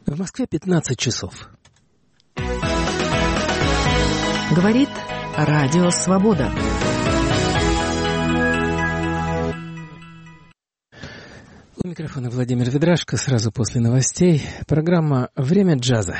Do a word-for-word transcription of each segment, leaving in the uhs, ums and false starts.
В Москве пятнадцать часов. Говорит Радио Свобода. У микрофона Владимир Ведрашко. Сразу после новостей программа «Время джаза».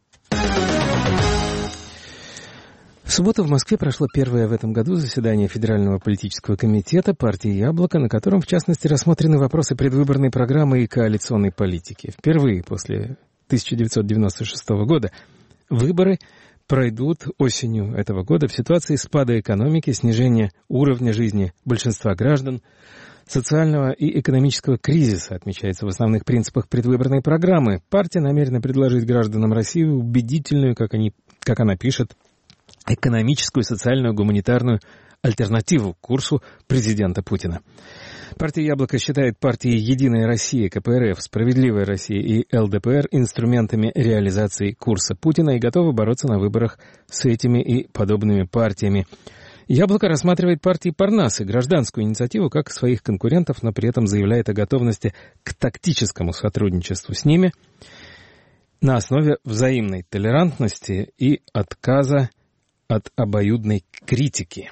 В субботу в Москве прошло первое в этом году заседание Федерального политического комитета партии «Яблоко», на котором, в частности, рассмотрены вопросы предвыборной программы и коалиционной политики. Впервые после тысяча девятьсот девяносто шестого года выборы пройдут осенью этого года в ситуации спада экономики, снижения уровня жизни большинства граждан, социального и экономического кризиса, отмечается в основных принципах предвыборной программы. Партия намерена предложить гражданам России убедительную, как, они, как она пишет, экономическую, социальную, гуманитарную альтернативу курсу президента Путина. Партия «Яблоко» считает партии «Единая Россия», ка пэ эр эф, «Справедливая Россия» и эл дэ пэ эр инструментами реализации курса Путина и готова бороться на выборах с этими и подобными партиями. «Яблоко» рассматривает партии Парнас и гражданскую инициативу как своих конкурентов, но при этом заявляет о готовности к тактическому сотрудничеству с ними на основе взаимной толерантности и отказа от обоюдной критики.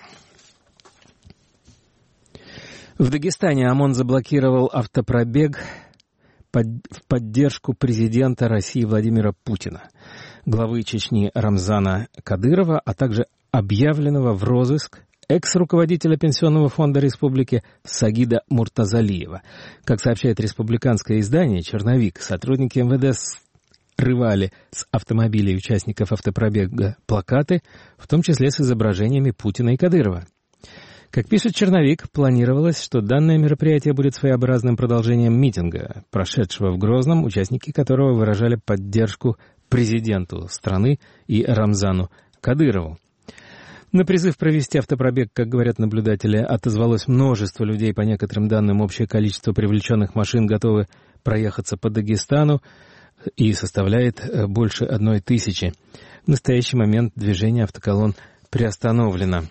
В Дагестане ОМОН заблокировал автопробег под, в поддержку президента России Владимира Путина, главы Чечни Рамзана Кадырова, а также объявленного в розыск экс-руководителя Пенсионного фонда республики Сагида Муртазалиева. Как сообщает республиканское издание «Черновик», сотрудники эм вэ дэ срывали с автомобилей участников автопробега плакаты, в том числе с изображениями Путина и Кадырова. Как пишет «Черновик», планировалось, что данное мероприятие будет своеобразным продолжением митинга, прошедшего в Грозном, участники которого выражали поддержку президенту страны и Рамзану Кадырову. На призыв провести автопробег, как говорят наблюдатели, отозвалось множество людей. По некоторым данным, общее количество привлеченных машин готовы проехаться по Дагестану и составляет больше одной тысячи. В настоящий момент движение автоколонн приостановлено.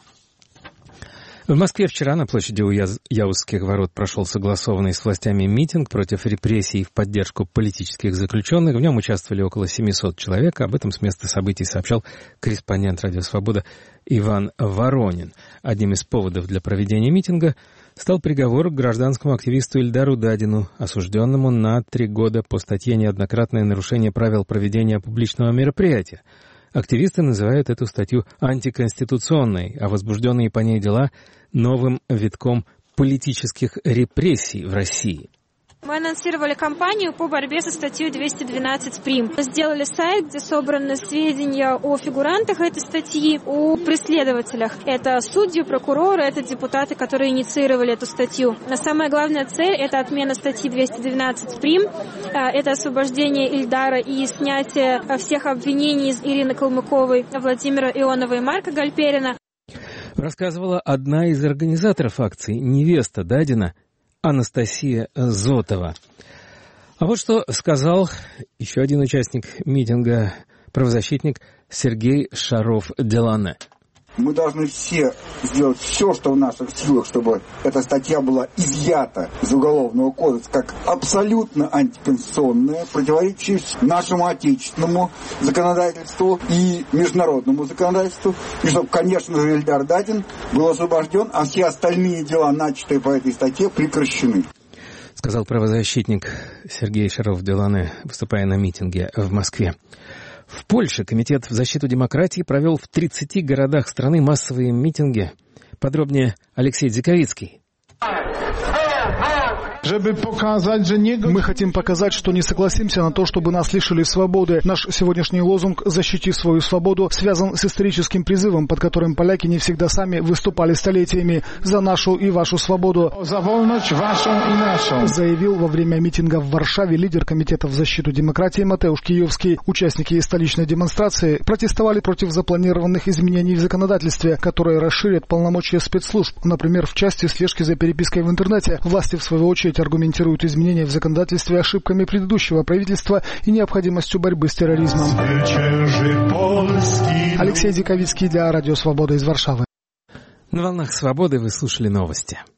В Москве вчера на площади у Яузских ворот прошел согласованный с властями митинг против репрессий в поддержку политических заключенных. В нем участвовали около семисот человек. Об этом с места событий сообщал корреспондент «Радио Свобода» Иван Воронин. Одним из поводов для проведения митинга стал приговор к гражданскому активисту Ильдару Дадину, осужденному на три года по статье «Неоднократное нарушение правил проведения публичного мероприятия». Активисты называют эту статью антиконституционной, а возбужденные по ней дела — новым витком политических репрессий в России. Мы анонсировали кампанию по борьбе со статьей двести двенадцать прим. Сделали сайт, где собраны сведения о фигурантах этой статьи, о преследователях. Это судьи, прокуроры, это депутаты, которые инициировали эту статью. Но самая главная цель — это отмена статьи двести двенадцать прим. Это освобождение Ильдара и снятие всех обвинений из Ирины Калмыковой, Владимира Ионова и Марка Гальперина. Рассказывала одна из организаторов акции, невеста Дадина, Анастасия Зотова. А вот что сказал еще один участник митинга, правозащитник Сергей Шаров-Делане. Мы должны все сделать все, что в наших силах, чтобы эта статья была изъята из Уголовного кодекса как абсолютно антиконституционная, противоречащая нашему отечественному законодательству и международному законодательству. И чтобы, конечно же, Ильдар Дадин был освобожден, а все остальные дела, начатые по этой статье, прекращены. Сказал правозащитник Сергей Шаров-Делане, выступая на митинге в Москве. В Польше Комитет в защиту демократии провел в тридцати городах страны массовые митинги. Подробнее Алексей Дзиковицкий. Мы хотим показать, что не согласимся на то, чтобы нас лишили свободы. Наш сегодняшний лозунг «Защити свою свободу» связан с историческим призывом, под которым поляки не всегда сами выступали столетиями за нашу и вашу свободу. Заявил во время митинга в Варшаве лидер Комитета в защиту демократии Матеуш Киевский. Участники столичной демонстрации протестовали против запланированных изменений в законодательстве, которые расширят полномочия спецслужб. Например, в части слежки за перепиской в интернете. Власти, в свою очередь, аргументируют изменения в законодательстве ошибками предыдущего правительства и необходимостью борьбы с терроризмом. Алексей Диковицкий для Радио Свобода из Варшавы. На волнах Свободы вы слушали новости.